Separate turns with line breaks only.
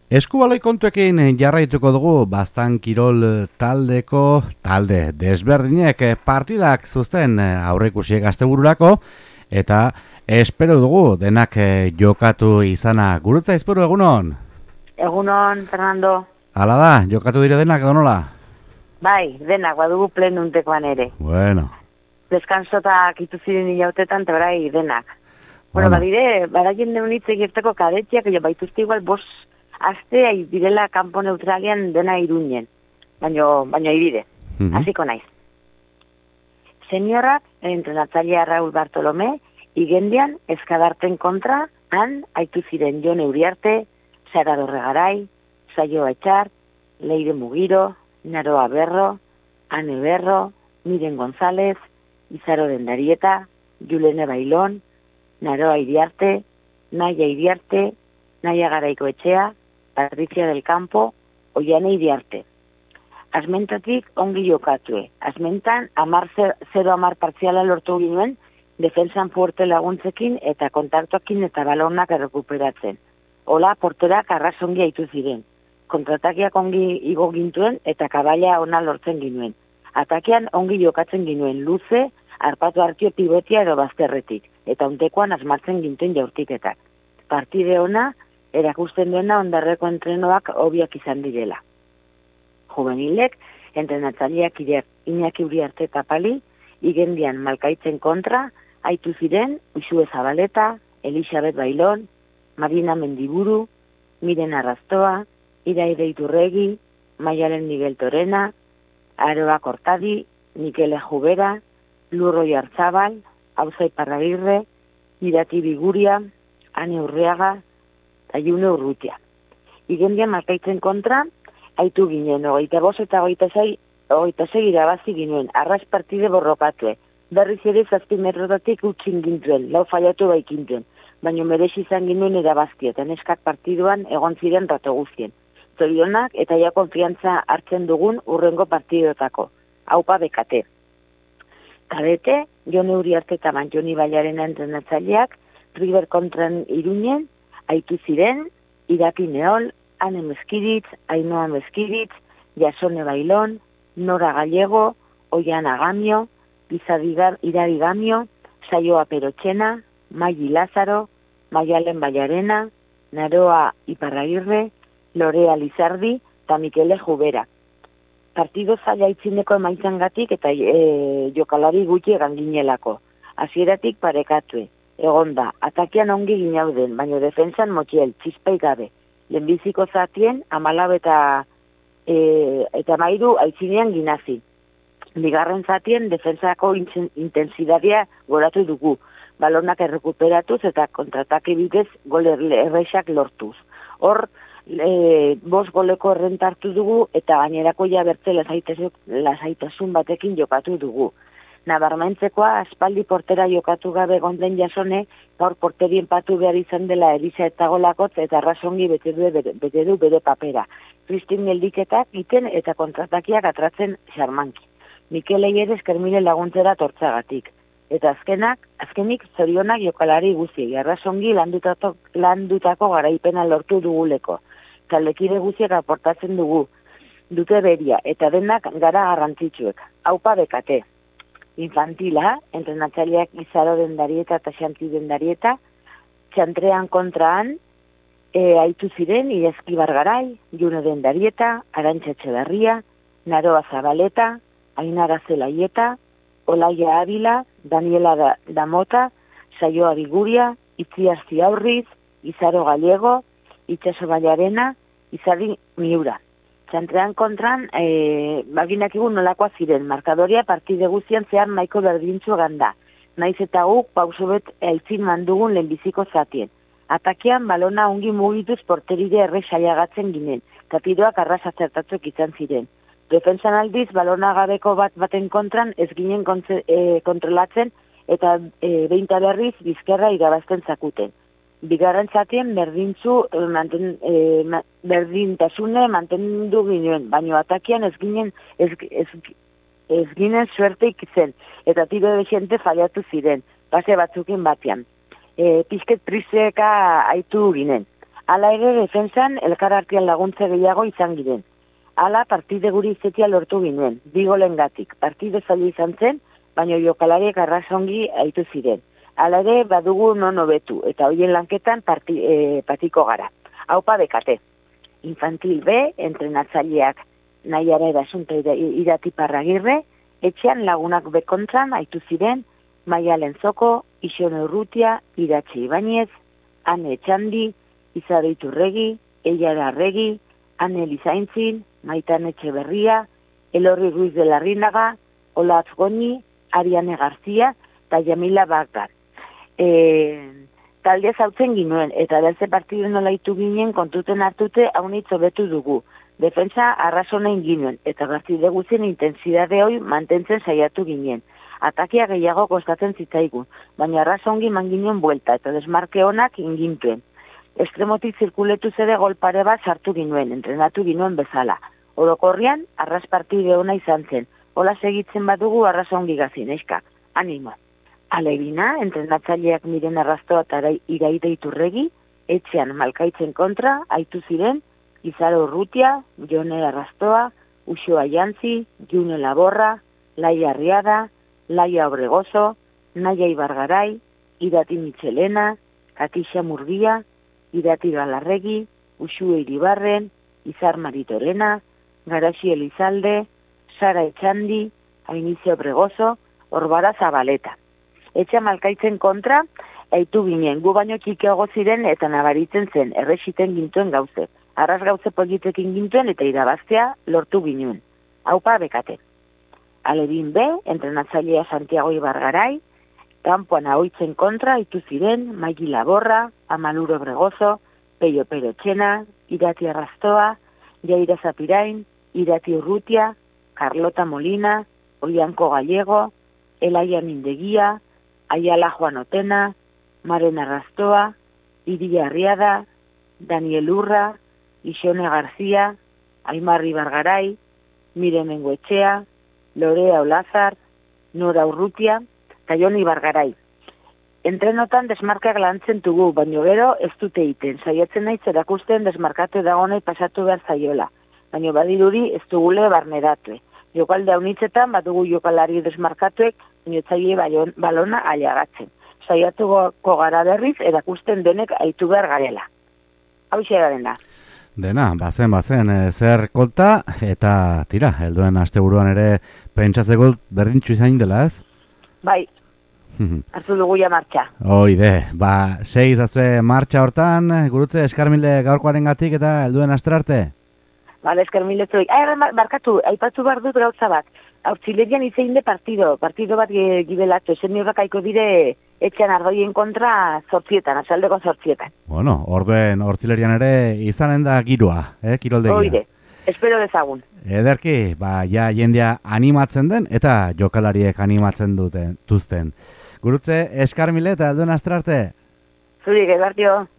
Eskubaloi kontuekin jarraituko dugu Baztan Kirol talde desberdinek partidak zuzten aurreikusiek astebururako eta espero dugu denak jokatu izana. Gurutza izpuru egunon?
Egunon, Fernando.
Hala da, jokatu dire denak edo nola?
Bai, denak, badugu plenuntekoan ere.
Bueno.
Deskansotak ituziren hilautetan, tebrai denak. Bueno, badire, badaien neunitze gerteko kadetziak, jo baituzte igual aste direla kanpo neutralian dena Iruñen, baino ibide, hasiko naiz. Seniorak, entrenatzailea Raúl Bartolomé, igendian eskadarten kontra, han aitu ziren Jon Euriarte, Sara Dorregaray, Saio Etxar, Leire Mugiro, Naroa Berro, Ane Berro, Miren González, Izaro Dendarieta, Julene Bailón, Naroa Iriarte, Naia Iriarte, Naia Garaikoetxea, Patricia del Campo, Oiane Iriarte. Asmentatik ongi jokatue. Asmentan 0-10 partziala lortu ginen, defensan fuerte laguntzekin eta kontaktoakin eta balonak errekuperatzen. Ola, porterak arrazongi haitu ziren. Kontratakiak ongi igo gintuen eta kabaila ona lortzen ginuen. Atakean ongi jokatzen ginuen luze, arpatu hartio pivotia edo bazterretik, eta untekoan asmatzen gintuen jaurtiketak. Partide ona, erakusten duena ondarreko entrenoak hobiak izan direla. Juvenilek, entrenatzaileak Iñaki Uriarte eta Pali, igendian Malkaitzen kontra, aitu ziren Uxue Zabaleta, Elisabet Bailón, Marina Mendiburu, Miren Arrastoa, Iraide Iturregi, Maialen Miguel Torena, Aroa Cortadi, Mikele Jubera, Lurroi Artzabal, Auza Iparragirre, Irati Biguria, Ane Urreaga, eta June Urrutia. Igendian Malkaitzen kontra, aitu ginen, 25 eta 26 irabazi ginen, arras partide borrokatue. Berriz ere 7 metrotatik utxin gintuen, lau fallatu baikintuen, baina merezi izan ginen irabazti, eta neskak partiduan egon ziren rato guztien. Zorionak eta ja konfiantza hartzen dugun urrengo partidotako. Aupa bekate. Kadete, Jon Euriarte eta Manjoni Bailarena entrenatzaileak, River kontran Iruñen, aitu ziren, Iraki Neol, Ane Mezkiritz, Ainoa Mezkiritz, Jasone Bailón, Nora Gallego, Oiana Gamio, Irari Gamio, Saioa Perotxena, Maili Lázaro, Maialen Bailarena, Naroa Iparragirre, Lorea Lizardi eta Mikele Jubera. Partido zaila itzineko emaitzangatik eta jokalari gutxi egan ginelako. Hasieratik parekatue. Egon da, atakean ongi ginauden, baina defensan motxiel, txispai gabe. Lehenbiziko zatien, 14 eta mairu aitzinean ginazi. Bigarren zatien, defensako intensidadia goratu dugu. Balonak errekuperatuz eta kontratake bidez gole erreixak lortuz. Hor, 5 goleko errentartu dugu eta gainerako jabertze lasaitasun batekin jokatu dugu. Nabarmentzekoa, aspaldi portera jokatu gabe gonden Jasone, gaur porterien patu behar izan dela Elisa eta golakotz eta arrazongi bete du bere papera. Kristin geldiketak iten eta kontratakiak atratzen xarmanki. Mikelei ere eskermile laguntzera tortzagatik. Eta azkenik zorionak jokalari guziei, arrazongi landutako garaipena lortu duguleko. Taldekide guziek aportatzen dugu, dute beria, eta denak gara garrantzitsuek. Aupa bekate. Infantila, entrenatzaileak Izaro Dendarieta eta Xanti Dendarieta, txantrean kontraan, aitu ziren Iezki Bargarai, June Dendarieta, Arantxa Etxeberria, Naroa Zabaleta, Ainara Zelaieta, Olaia Ávila, Daniela Damota, Saioa Biguria, Itziar Ziaurriz, Izaro Gallego, Itxaso Bailarena, Izadi Miura. Txantrean kontran, baginak egun nolakoa ziren, markadoria partide guztian zehar nahiko berdintzu ganda. Naiz eta guk pausubet eltzin mandugun lehenbiziko zatien. Atakean balona ongi mugituz porteride erre saiagatzen ginen, eta tiroak arras atzertatzuk izan ziren. Defensan aldiz, balona gabeko baten kontran ez ginen kontrolatzen eta behinta berriz bizkerra irabazten zakuten. Bigarren zatien berdintasune mantendu ginen, baina atakian ez ginen suerteik zen, eta tiro de xente fallatu ziren, pase batzukin batean. Pizket trizeka aitu ginen. Hala ere defensan elkarartean laguntze gehiago izan giren. Hala partide guri izetia lortu ginen, 2 golengatik. Partide zaila izan zen, baina jokalariek arrazongi aitu ziren. Hala ere badugu non hobetu, eta hoien lanketan patiko gara. Haupa bekate. Infantil B, entrenatzaileak Nahiara Erasunta Irati Parragirre, etxean lagunak bekontzan aitu ziren, Maia Lenzoko, Ixone Urrutia, Iratxe Ibañez, Ane Etxandi, Izaro Iturregi, Eiara Arregi, Ane Elizaintzin, Maitan Etxeberria, Elorri Ruiz de la Rinaga, Olaz Goni, Ariane Garzia, eta Jamila Bakar. Talde zautzen ginuen, eta belze partidu nola itu ginen kontuten hartute haunitz hobetu dugu. Defensa arrazonein ginen, eta partide guzien intensidade hoi mantentzen saiatu ginen. Atakia gehiago kostatzen zitzaigun, baina arrazongi manginen buelta, eta desmarke honak ingintuen. Estremotik zirkuletu zede gol pare bat sartu ginuen, entrenatu ginuen bezala. Orokorrian, arraz partide ona izan zen. Hola segitzen badugu arrazongi gazin, eska. Animo. Alegina, entrenatzaileak Miren Arrastoa eta Iraide Iturregi, etxean Malkaitzen kontra, aitu ziren, Izaro Urrutia, Jone Arrastoa, Uxoa Jantzi, June Laborra, Laia Arriada, Laia Obregoso, Naia Ibargarai, Irati Michelena, Katixa Murguia, Irati Galarregi, Uxue Iribarren, Izar Maritorena, Garaxi Elizalde, Sara Etxandi, Ainize Obregoso, Orbara Zabaleta. Etxe Malkaitzen kontra, aitu ginen, gu baino txikiago ziren eta nabaritzen zen, errexiten gintuen gauze. Arraz gauze politekin gintuen eta irabaztea lortu ginen. Haupa bekate. Alebin B, entrenatzailea Santiago Ibargarai, kanpoan ahoitzen kontra, aitu ziren, Maigi Laborra, Amaluro Obregoso, Peio Perotxena, Irati Arrastoa, Jaira Zapirain, Irati Urrutia, Carlota Molina, Oianko Gallego, Elaia Mindegia, Ayala Juan Otena, Maren Arrastoa, Iria Arriada, Daniel Urra, Ixone Garzia, Aimar Ibargarai, Miren Mengoetxea, Lorea Olazar, Nora Urrutia, eta Jon Ibargarai. Entrenotan desmarkak lantzen dugu, baino gero ez dute iten. Saiatzen naiz erakusten desmarkatu dagonei pasatu behar zaiola. Baino badirudi ez dugule barneratue. Jokalde haunitzetan badugu jokalari desmarkatuek minotzaile balona aliagatzen. Saiatuko gara berriz erakusten denek aitu behar garela. Hau xeraren da.
Dena, bazen, zer konta, eta tira, helduen asteburuan ere pentsatzeko berdintxu izan dela, ez?
Bai, hartu dugu ja martxa.
Oide, segizazue martxa hortan, gurutze eskarmile gaurkoaren gatik eta helduen asterarte?
Bale, eskarmile zuik. Barkatu, aipatu behar dut gauza bat. Hortzilerian izein de partido bat gibelatu, esen nirrak aiko dire etxean ardoien kontra 8, azaldeko 8.
Bueno, orduen hortzilerian ere izanen da girua, kiroldegia.
Oide, espero dezagun.
Ederki, ja jendea animatzen den eta jokalariek animatzen duzten. Gurutze, eskarmile eta helduen asterarte?
Zurik, edartio.